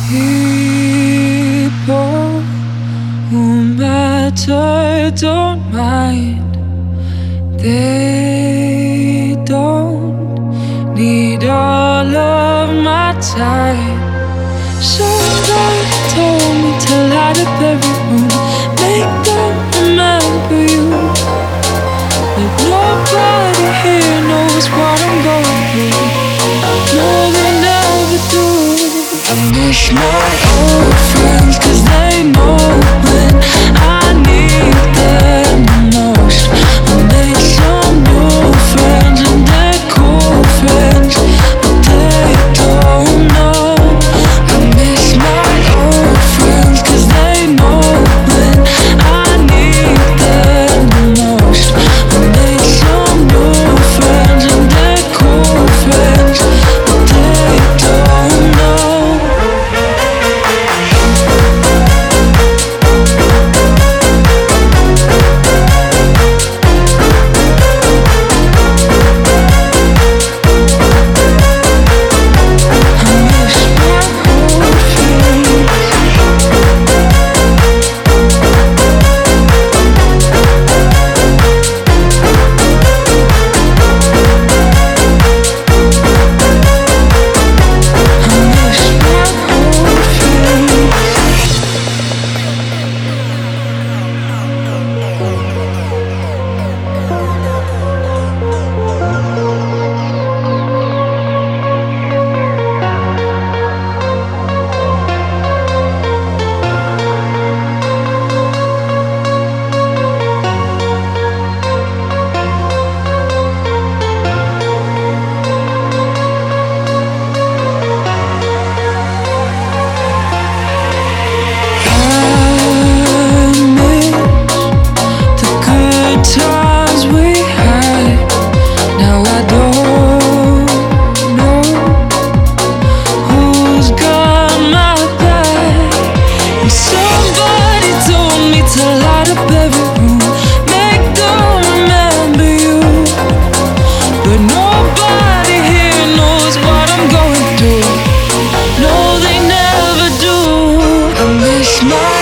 People who matter don't mind. They don't need all of my time. Somebody told me to light up every room, make them remember you. But nobody here knows what I'm going through. No, they never do. I miss my old friends, 'cause they know when I need them the most. I made some new friends and they're cool friends, but they don't know. I miss my old friends, 'cause they know when I need them the most. I made some new friends and they're cool friends, but they don't know. Times we had, now I don't know who's got my back. And somebody told me to light up every room, make them remember you. But nobody here knows what I'm going through. No, they never do. I miss my